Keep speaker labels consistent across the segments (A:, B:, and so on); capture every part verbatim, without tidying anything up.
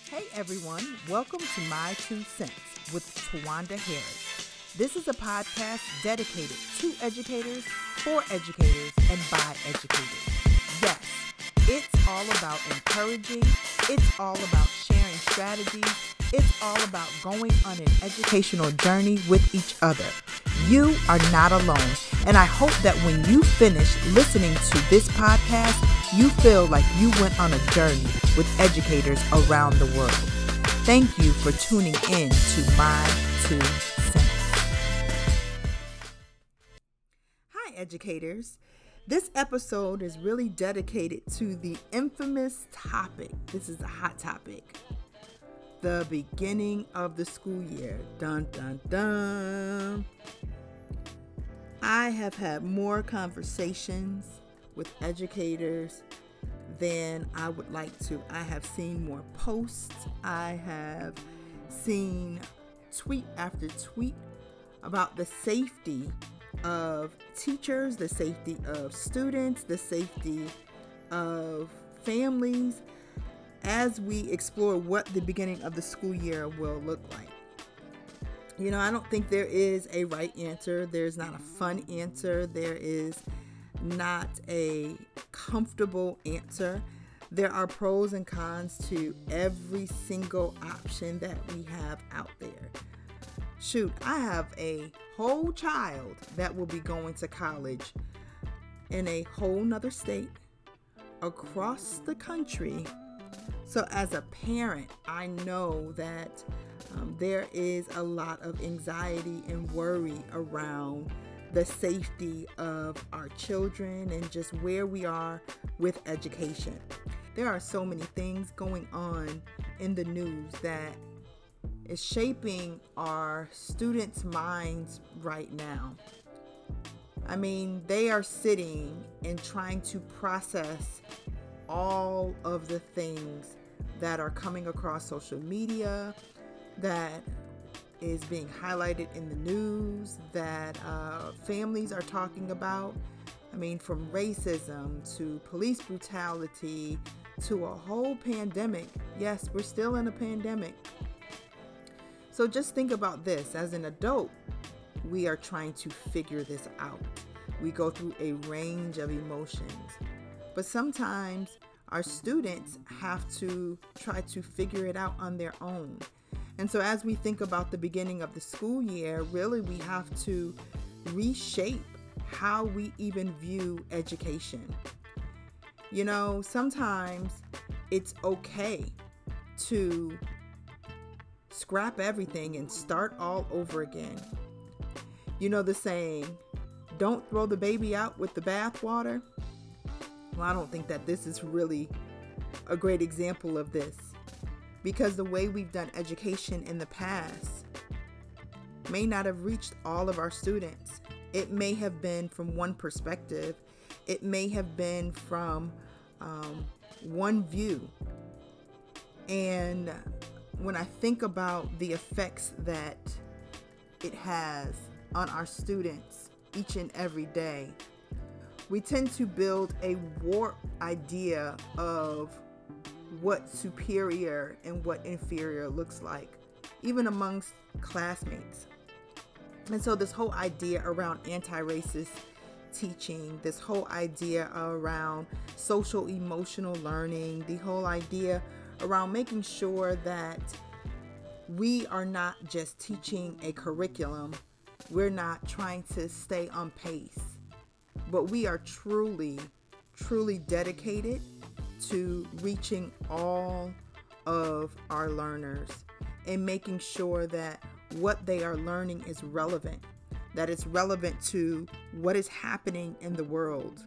A: Hey everyone, welcome to My Two Cents with Tawanda Harris. This is a podcast dedicated to educators, for educators, and by educators. Yes, it's all about encouraging, it's all about sharing strategies, it's all about going on an educational journey with each other. You are not alone, and I hope that when you finish listening to this podcast, you feel like you went on a journey with educators around the world. Thank you for tuning in to My Two Cents. Hi, educators. This episode is really dedicated to the infamous topic. This is a hot topic. The beginning of the school year. Dun, dun, dun. I have had more conversations with educators than I would like to. I have seen more posts. I have seen tweet after tweet about the safety of teachers, the safety of students, the safety of families as we explore what the beginning of the school year will look like. You know, I don't think there is a right answer. There's not a fun answer. There is not a comfortable answer. There are pros and cons to every single option that we have out there. Shoot, I have a whole child that will be going to college in a whole nother state across the country. So as a parent, I know that um, there is a lot of anxiety and worry around the safety of our children and just where we are with education. There are so many things going on in the news that is shaping our students' minds right now. I mean, they are sitting and trying to process all of the things that are coming across social media, that is being highlighted in the news, that uh, families are talking about. I mean, from racism to police brutality to a whole pandemic. Yes, we're still in a pandemic. So just think about this. As an adult, we are trying to figure this out. We go through a range of emotions. But sometimes our students have to try to figure it out on their own. And so as we think about the beginning of the school year, really we have to reshape how we even view education. You know, sometimes it's okay to scrap everything and start all over again. You know the saying, don't throw the baby out with the bathwater? Well, I don't think that this is really a great example of this. Because the way we've done education in the past may not have reached all of our students. It may have been from one perspective. It may have been from um, one view. And when I think about the effects that it has on our students each and every day, we tend to build a warped idea of what superior and what inferior looks like, even amongst classmates. And so this whole idea around anti-racist teaching, this whole idea around social emotional learning, the whole idea around making sure that we are not just teaching a curriculum, we're not trying to stay on pace, but we are truly, truly dedicated to reaching all of our learners and making sure that what they are learning is relevant, that it's relevant to what is happening in the world.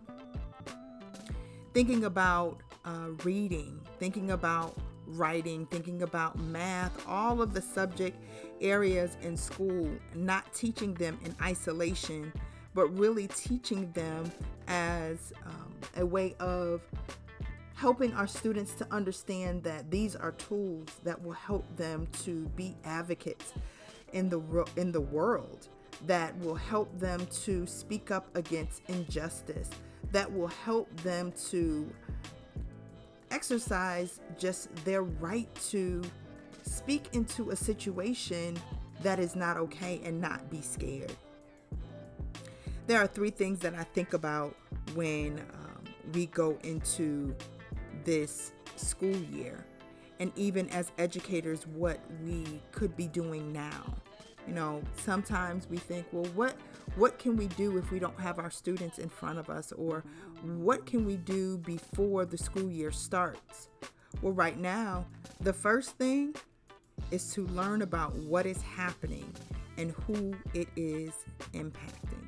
A: Thinking about uh, reading, thinking about writing, thinking about math, all of the subject areas in school, not teaching them in isolation, but really teaching them as um, a way of helping our students to understand that these are tools that will help them to be advocates in the in the world, that will help them to speak up against injustice, that will help them to exercise just their right to speak into a situation that is not okay and not be scared. There are three things that I think about when um, we go into this school year, and even as educators, what we could be doing now. You know, sometimes we think, well, what what can we do if we don't have our students in front of us, or what can we do before the school year starts? Well, right now, the first thing is to learn about what is happening and who it is impacting.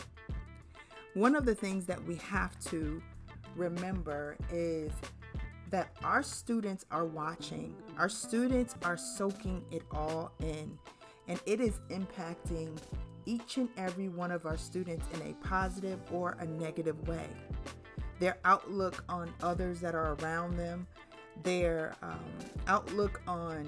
A: One of the things that we have to remember is that our students are watching. Our students are soaking it all in, and it is impacting each and every one of our students in a positive or a negative way. Their outlook on others that are around them, their um, outlook on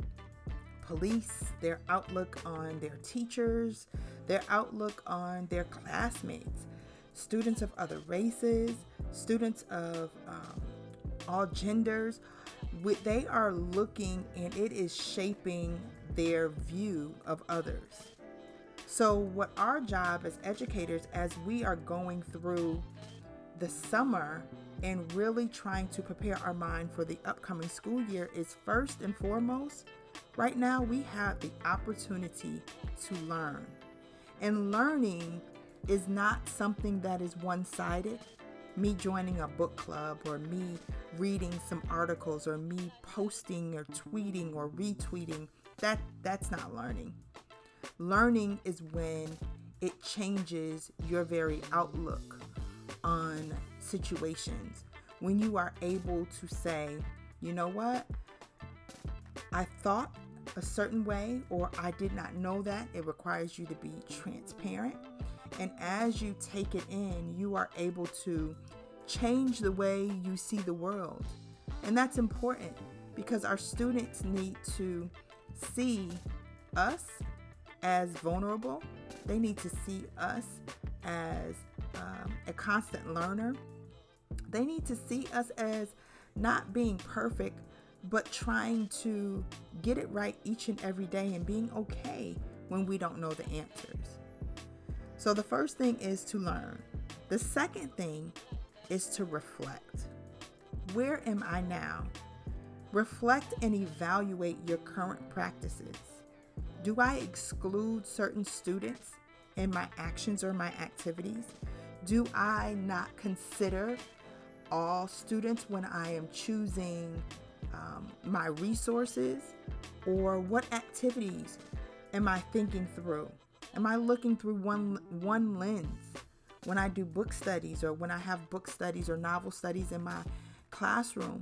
A: police, their outlook on their teachers, their outlook on their classmates, students of other races, students of um, all genders. They are looking, and it is shaping their view of others. So what our job as educators, as we are going through the summer and really trying to prepare our mind for the upcoming school year, is first and foremost, right now we have the opportunity to learn. And learning is not something that is one-sided. Me joining a book club, or me reading some articles, or me posting or tweeting or retweeting, that that's not learning. Learning is when it changes your very outlook on situations. When you are able to say, you know what? I thought a certain way, or I did not know that. It requires you to be transparent. And as you take it in, you are able to change the way you see the world. And that's important, because our students need to see us as vulnerable. They need to see us as um, a constant learner. They need to see us as not being perfect, but trying to get it right each and every day, and being okay when we don't know the answers. So the first thing is to learn. The second thing is to reflect. Where am I now? Reflect and evaluate your current practices. Do I exclude certain students in my actions or my activities? Do I not consider all students when I am choosing um, my resources? Or what activities am I thinking through? Am I looking through one one lens when I do book studies, or when I have book studies or novel studies in my classroom?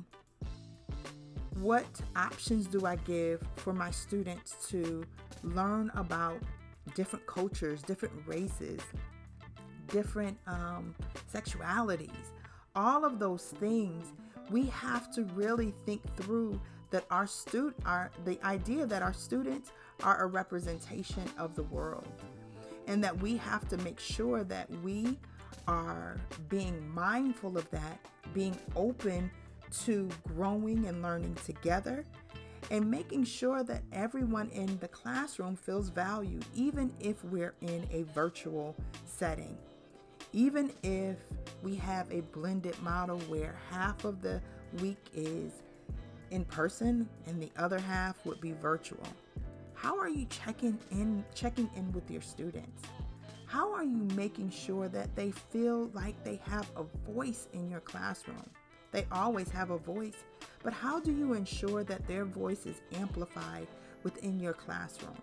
A: What options do I give for my students to learn about different cultures, different races, different um, sexualities? All of those things, we have to really think through that our student, our the idea that our students are a representation of the world, and that we have to make sure that we are being mindful of that, being open to growing and learning together, and making sure that everyone in the classroom feels valued, even if we're in a virtual setting. Even if we have a blended model where half of the week is in person and the other half would be virtual. How are you checking in checking in with your students? How are you making sure that they feel like they have a voice in your classroom? They always have a voice, but how do you ensure that their voice is amplified within your classroom?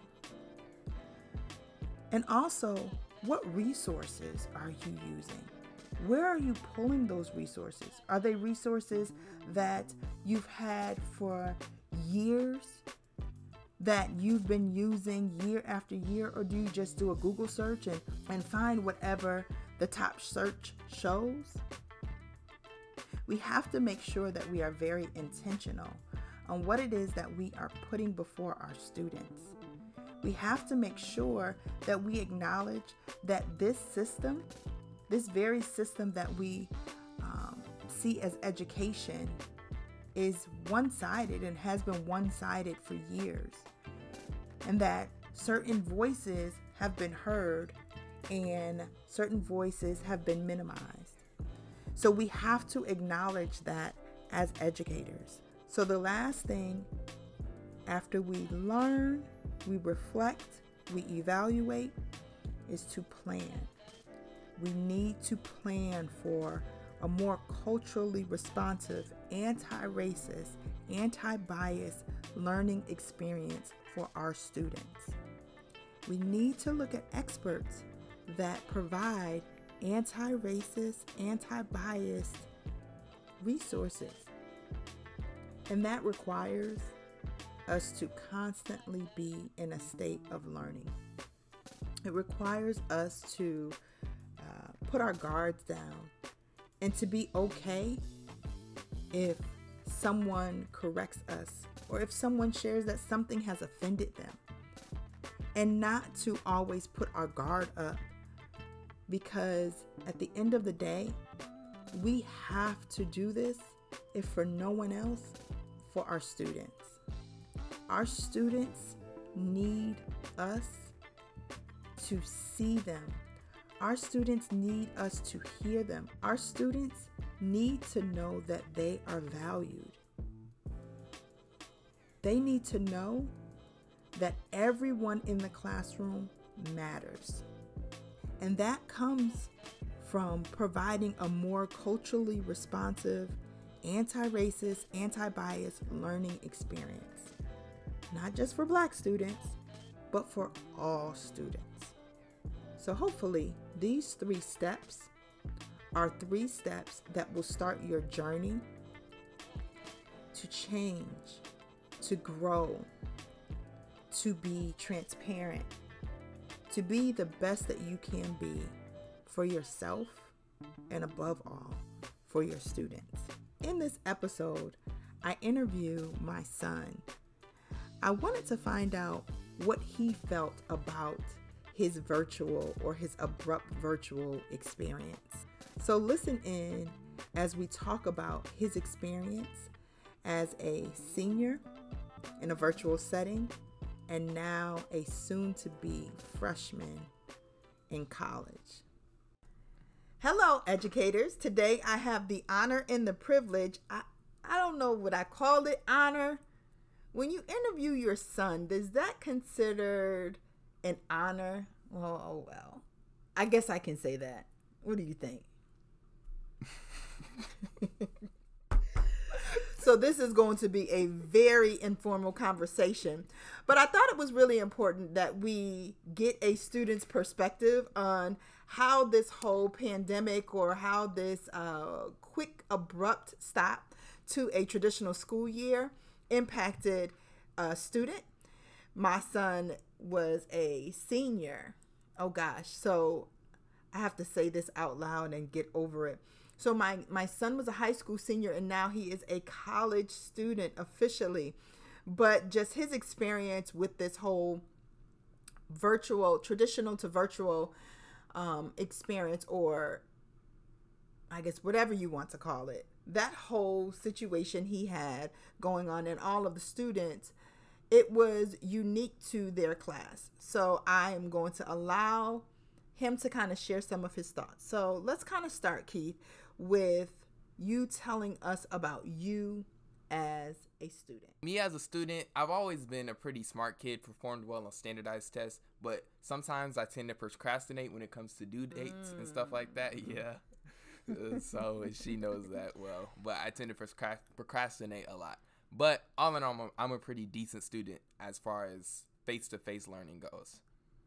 A: And also, what resources are you using? Where are you pulling those resources? Are they resources that you've had for years, that you've been using year after year? Or do you just do a Google search and, and find whatever the top search shows? We have to make sure that we are very intentional on what it is that we are putting before our students. We have to make sure that we acknowledge that this system, this very system that we um, see as education, is one-sided and has been one-sided for years, and that certain voices have been heard and certain voices have been minimized. So we have to acknowledge that as educators. So the last thing, after we learn, we reflect, we evaluate, is to plan. We need to plan for a more culturally responsive, anti-racist, anti-bias learning experience for our students. We need to look at experts that provide anti-racist, anti-biased resources. And that requires us to constantly be in a state of learning. It requires us to uh, put our guards down and to be okay if someone corrects us or if someone shares that something has offended them, and not to always put our guard up, because at the end of the day, we have to do this, if for no one else, for our students. Our students need us to see them. Our students need us to hear them. Our students need to know that they are valued. They need to know that everyone in the classroom matters. And that comes from providing a more culturally responsive, anti-racist, anti-bias learning experience. Not just for Black students, but for all students. So hopefully these three steps are three steps that will start your journey to change, to grow, to be transparent, to be the best that you can be for yourself and above all, for your students. In this episode, I interview my son. I wanted to find out what he felt about his virtual or his abrupt virtual experience. So listen in as we talk about his experience as a senior in a virtual setting and now a soon-to-be freshman in college. Hello, educators. Today I have the honor and the privilege. I, I don't know what I call it, honor. When you interview your son, is that considered an honor? Well, oh well. I guess I can say that. What do you think? So this is going to be a very informal conversation, but I thought it was really important that we get a student's perspective on how this whole pandemic or how this uh, quick, abrupt stop to a traditional school year impacted a student. My son was a senior. Oh gosh. So I have to say this out loud and get over it. So my, my son was a high school senior and now he is a college student officially. But just his experience with this whole virtual, traditional to virtual um, experience, or I guess whatever you want to call it, that whole situation he had going on and all of the students, it was unique to their class. So I am going to allow him to kind of share some of his thoughts. So let's kind of start, Keith, with you telling us about you as a student.
B: Me as a student, I've always been a pretty smart kid, performed well on standardized tests, but sometimes I tend to procrastinate when it comes to due dates mm. and stuff like that. Yeah. uh, so she knows that well, but I tend to procrast- procrastinate a lot. But all in all, I'm a, I'm a pretty decent student as far as face-to-face learning goes.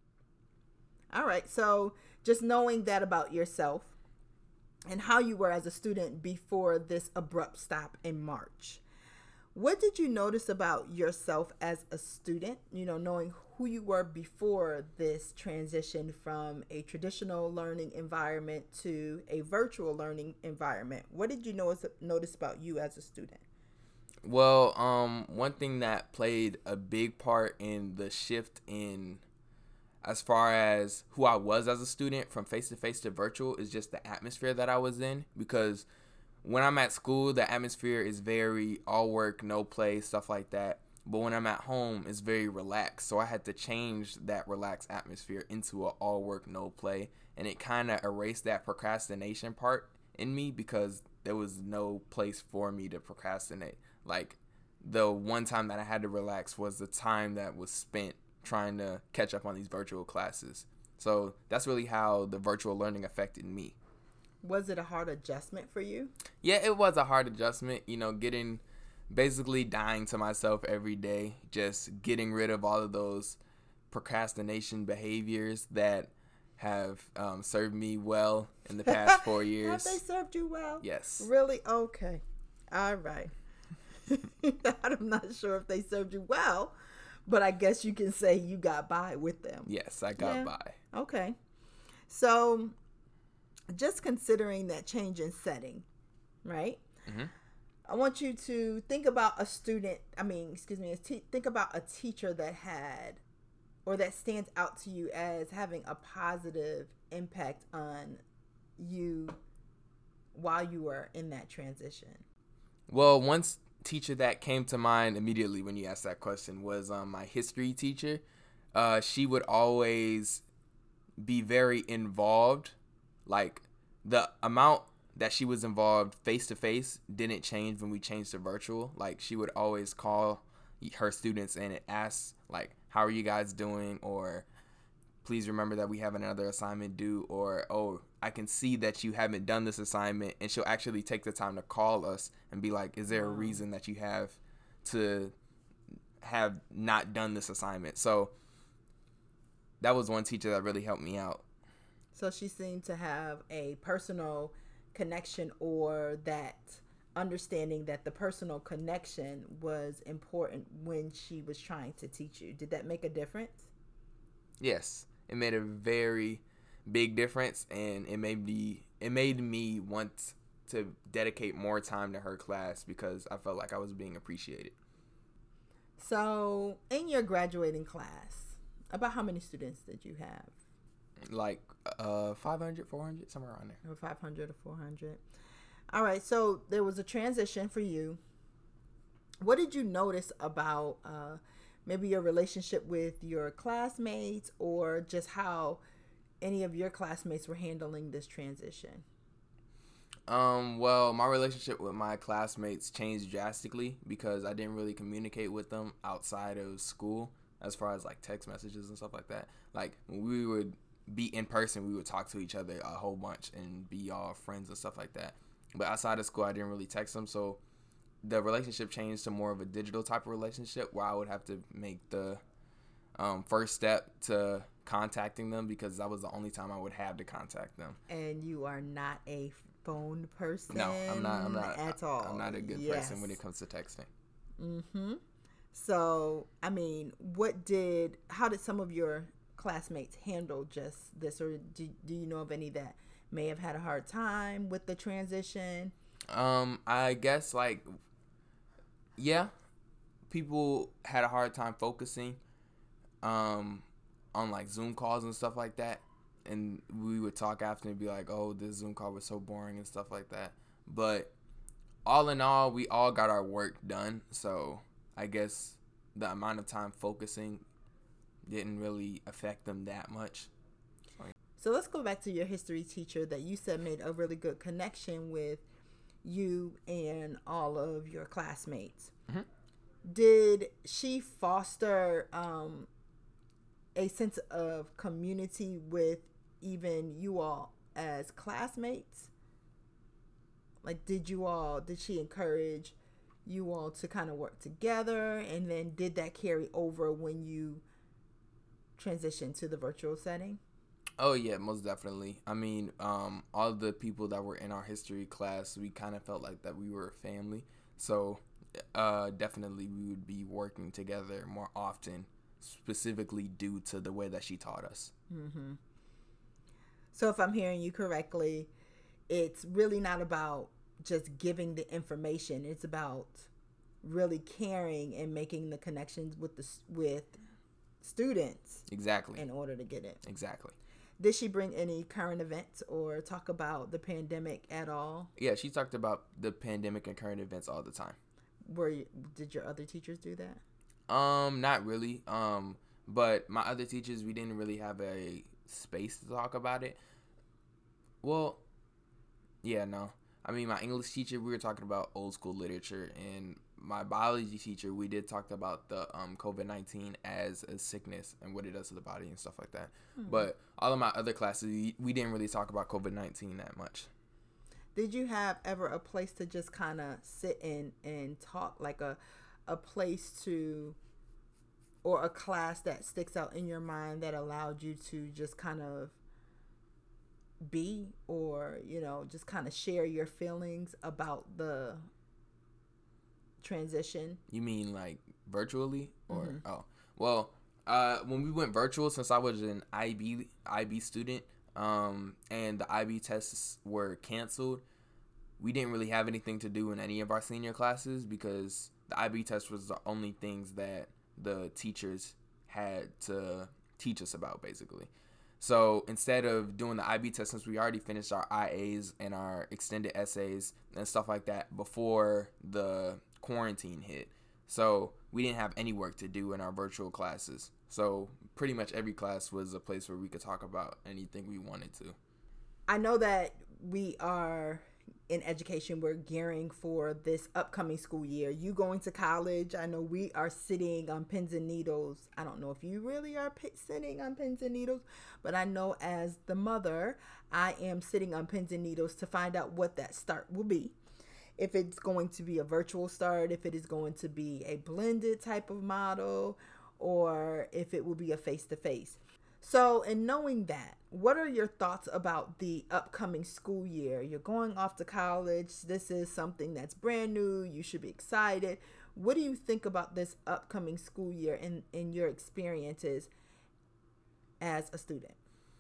A: All right. So just knowing that about yourself and how you were as a student before this abrupt stop in March, what did you notice about yourself as a student, you know, knowing who you were before this transition from a traditional learning environment to a virtual learning environment? What did you notice, notice about you as a student?
B: Well, um, one thing that played a big part in the shift in as far as who I was as a student from face-to-face to virtual is just the atmosphere that I was in. Because when I'm at school, the atmosphere is very all work, no play, stuff like that. But when I'm at home, it's very relaxed. So I had to change that relaxed atmosphere into a all work, no play. And it kind of erased that procrastination part in me because there was no place for me to procrastinate. Like, the one time that I had to relax was the time that was spent trying to catch up on these virtual classes. So that's really how the virtual learning affected me.
A: Was it a hard adjustment for you?
B: Yeah, it was a hard adjustment, you know, getting basically dying to myself every day, just getting rid of all of those procrastination behaviors that have um, served me well in the past four years.
A: Have they served you well?
B: Yes.
A: Really? Okay. All right. I'm not sure if they served you well, but I guess you can say you got by with them.
B: Yes, I got
A: yeah.
B: by.
A: Okay. So just considering that change in setting, right? Mm-hmm. I want you to think about a student, I mean, excuse me, te- think about a teacher that had or that stands out to you as having a positive impact on you while you were in that transition.
B: Well, one teacher that came to mind immediately when you asked that question was um, my history teacher. Uh, she would always be very involved. Like, the amount that she was involved face-to-face didn't change when we changed to virtual. Like, she would always call her students and ask, like, how are you guys doing? Or, please remember that we have another assignment due. Or, oh, I can see that you haven't done this assignment. And she'll actually take the time to call us and be like, is there a reason that you have to have not done this assignment? So that was one teacher that really helped me out.
A: So she seemed to have a personal connection, or that understanding that the personal connection was important when she was trying to teach you. Did that make a difference?
B: Yes, it made a very big difference, and it made me it made me want to dedicate more time to her class because I felt like I was being appreciated.
A: So, in your graduating class, about how many students did you have?
B: Like uh, five hundred, four hundred, somewhere around there.
A: Or five hundred or four hundred. All right, so there was a transition for you. What did you notice about uh, maybe your relationship with your classmates, or just how any of your classmates were handling this transition?
B: Um, well, my relationship with my classmates changed drastically because I didn't really communicate with them outside of school as far as like text messages and stuff like that. Like, when we would be in person, we would talk to each other a whole bunch and be all friends and stuff like that. But outside of school, I didn't really text them, so the relationship changed to more of a digital type of relationship where I would have to make the um, first step to contacting them because that was the only time I would have to contact them.
A: And you are not a phone person?
B: No, I'm not. I'm not
A: at all.
B: I'm not a good
A: yes.
B: person when it comes to texting.
A: Mm-hmm. So, I mean, what did? How did some of your classmates handle just this, or do, do you know of any that may have had a hard time with the transition?
B: Um, I guess like, yeah, people had a hard time focusing, um, on like Zoom calls and stuff like that, and we would talk after and be like, oh, this Zoom call was so boring and stuff like that. But all in all, we all got our work done, so I guess the amount of time focusing didn't really affect them that much.
A: So let's go back to your history teacher that you said made a really good connection with you and all of your classmates. Mm-hmm. Did she foster um, a sense of community with even you all as classmates? Like, did you all, did she encourage you all to kind of work together? And then did that carry over when you transitioned to the virtual setting?
B: Oh, yeah, most definitely. I mean, um, all the people that were in our history class, we kind of felt like that we were a family. So uh, definitely we would be working together more often, specifically due to the way that she taught us.
A: Mm-hmm. So if I'm hearing you correctly, it's really not about just giving the information. It's about really caring and making the connections with the with students.
B: Exactly.
A: In order to get it.
B: Exactly.
A: Did she bring any current events or talk about the pandemic at all?
B: Yeah, she talked about the pandemic and current events all the time.
A: Were you, did your other teachers do that?
B: Um, not really. Um, but my other teachers, we didn't really have a space to talk about it. Well, yeah, no. I mean, my English teacher, we were talking about old school literature, and my biology teacher, we did talk about the um, COVID nineteen as a sickness and what it does to the body and stuff like that. Mm-hmm. But all of my other classes, we, we didn't really talk about COVID nineteen that much.
A: Did you have ever a place to just kind of sit in and talk, like a a place to, or a class that sticks out in your mind that allowed you to just kind of be, or, you know, just kind of share your feelings about the transition?
B: You mean like virtually, or
A: mm-hmm.
B: oh well uh when we went virtual, since I was an I B I B student, um and the I B tests were canceled, we didn't really have anything to do in any of our senior classes because the I B test was the only things that the teachers had to teach us about, basically. So instead of doing the I B test, since we already finished our I As and our extended essays and stuff like that before the quarantine hit, so we didn't have any work to do in our virtual classes. So pretty much every class was a place where we could talk about anything we wanted to.
A: I know that we are in education, we're gearing for this upcoming school year. You going to college? I know we are sitting on pins and needles. I don't know if you really are p- sitting on pins and needles, but I know as the mother, I am sitting on pins and needles to find out what that start will be. If it's going to be a virtual start, if it is going to be a blended type of model, or if it will be a face-to-face. So in knowing that, what are your thoughts about the upcoming school year? You're going off to college. This is something that's brand new. You should be excited. What do you think about this upcoming school year in, in your experiences as a student?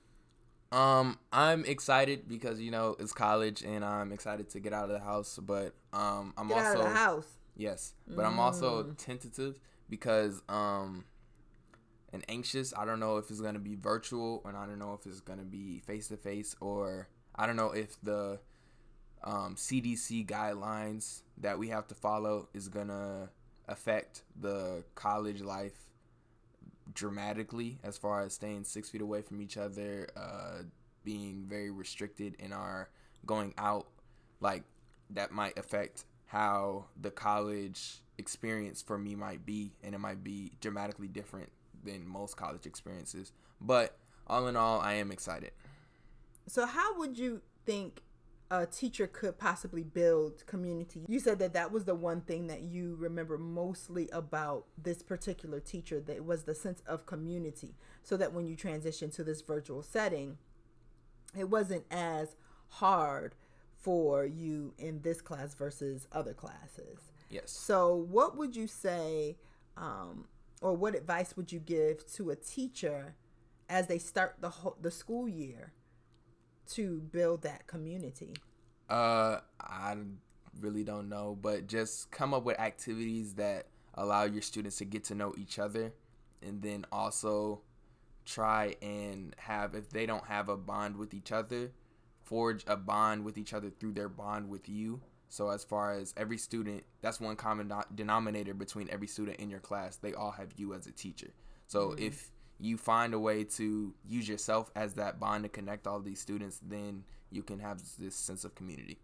B: Um, I'm excited because, you know, it's college and I'm excited to get out of the house, but um, I'm
A: get
B: also...
A: Get out of the house?
B: Yes, but
A: mm.
B: I'm also tentative because... um. and anxious. I don't know if it's going to be virtual, and I don't know if it's going to be face-to-face, or I don't know if the um, C D C guidelines that we have to follow is going to affect the college life dramatically as far as staying six feet away from each other, uh, being very restricted in our going out. Like, that might affect how the college experience for me might be, and it might be dramatically different than most college experiences. But all in all, I am excited.
A: So how would you think a teacher could possibly build community? You said that that was the one thing that you remember mostly about this particular teacher, that was the sense of community, so that when you transition to this virtual setting, it wasn't as hard for you in this class versus other classes.
B: Yes.
A: So what would you say, um, or what advice would you give to a teacher as they start the whole, the school year to build that community?
B: Uh, I really don't know, but just come up with activities that allow your students to get to know each other, and then also try and have, if they don't have a bond with each other, forge a bond with each other through their bond with you. So as far as every student, that's one common denominator between every student in your class. They all have you as a teacher. So mm-hmm. if you find a way to use yourself as that bond to connect all these students, then you can have this sense of community.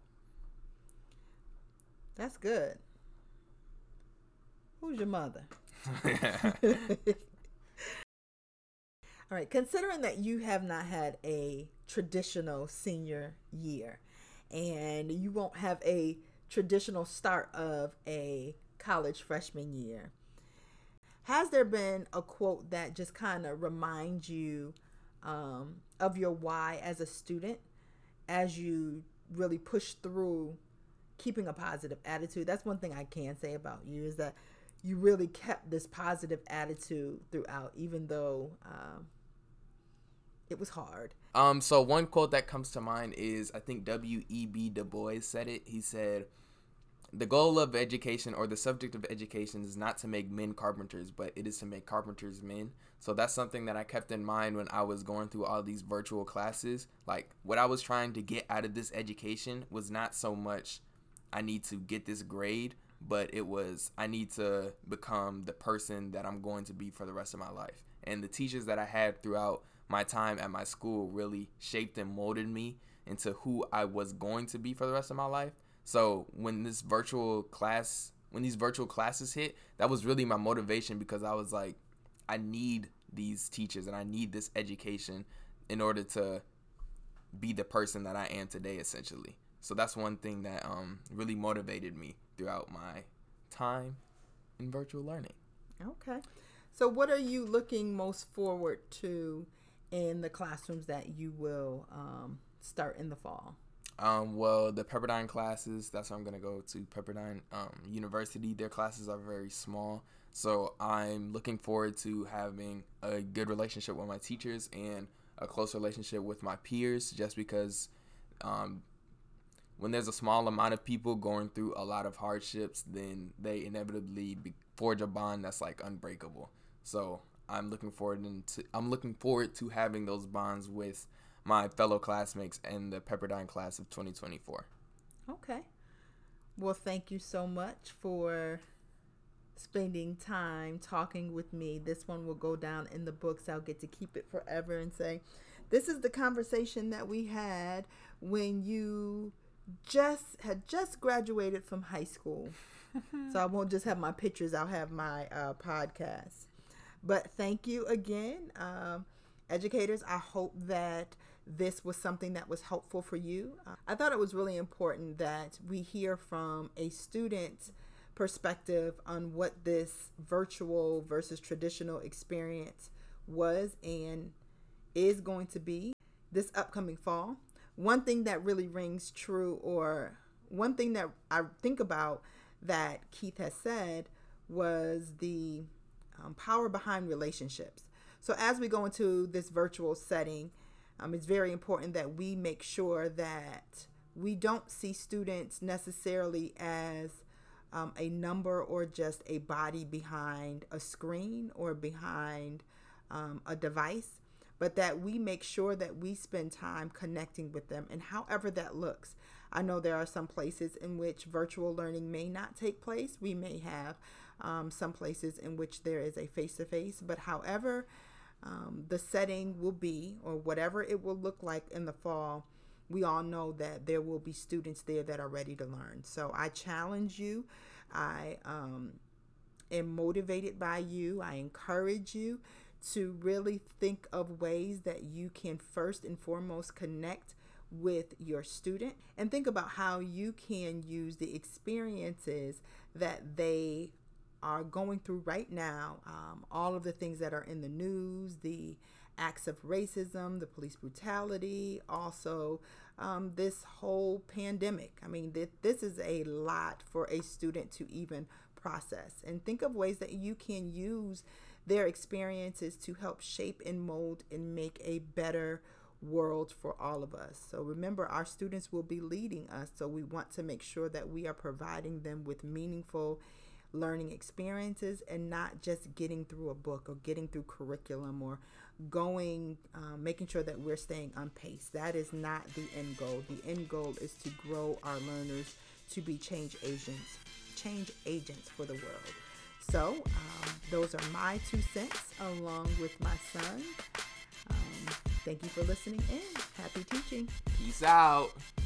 A: That's good. Who's your mother? All right. Considering that you have not had a traditional senior year, and you won't have a traditional start of a college freshman year, has there been a quote that just kind of reminds you um, of your why as a student, as you really push through keeping a positive attitude? That's one thing I can say about you, is that you really kept this positive attitude throughout, even though um, it was hard.
B: Um, so one quote that comes to mind is, I think W E B Du Bois said it. He said, the goal of education, or the subject of education, is not to make men carpenters, but it is to make carpenters men. So that's something that I kept in mind when I was going through all these virtual classes. Like, what I was trying to get out of this education was not so much I need to get this grade, but it was I need to become the person that I'm going to be for the rest of my life. And the teachers that I had throughout my time at my school really shaped and molded me into who I was going to be for the rest of my life. So when this virtual class, when these virtual classes hit, that was really my motivation, because I was like, I need these teachers and I need this education in order to be the person that I am today, essentially. So that's one thing that um, really motivated me throughout my time in virtual learning.
A: Okay. So what are you looking most forward to in the classrooms that you will um, start in the fall?
B: Um, well, the Pepperdine classes, that's where I'm going to go to, Pepperdine um, University. Their classes are very small. So I'm looking forward to having a good relationship with my teachers and a close relationship with my peers, just because um, when there's a small amount of people going through a lot of hardships, then they inevitably be, forge a bond that's like unbreakable. So I'm looking forward to I'm looking forward to having those bonds with my fellow classmates in the Pepperdine class of twenty twenty-four.
A: Okay. Well, thank you so much for spending time talking with me. This one will go down in the books. I'll get to keep it forever and say, this is the conversation that we had when you just had just graduated from high school. So I won't just have my pictures, I'll have my uh, podcast. But thank you again, um, educators. I hope that this was something that was helpful for you. Uh, I thought it was really important that we hear from a student's perspective on what this virtual versus traditional experience was and is going to be this upcoming fall. One thing that really rings true, or one thing that I think about that Keith has said, was the um, power behind relationships. So as we go into this virtual setting, um, it's very important that we make sure that we don't see students necessarily as um, a number or just a body behind a screen or behind um, a device, but that we make sure that we spend time connecting with them, and however that looks. I know there are some places in which virtual learning may not take place. We may have um, some places in which there is a face-to-face, but however um, the setting will be, or whatever it will look like in the fall, we all know that there will be students there that are ready to learn. So I challenge you. I um, am motivated by you. I encourage you to really think of ways that you can first and foremost connect with your student, and think about how you can use the experiences that they are going through right now, um, all of the things that are in the news, the acts of racism, the police brutality, also um, this whole pandemic. I mean, th- this is a lot for a student to even process, and think of ways that you can use their experiences to help shape and mold and make a better world for all of us. So remember, our students will be leading us, so we want to make sure that we are providing them with meaningful learning experiences, and not just getting through a book or getting through curriculum or going, um, making sure that we're staying on pace. That is not the end goal. The end goal is to grow our learners to be change agents, change agents for the world. So um, those are my two cents along with my son. Um, thank you for listening in. Happy teaching.
B: Peace out.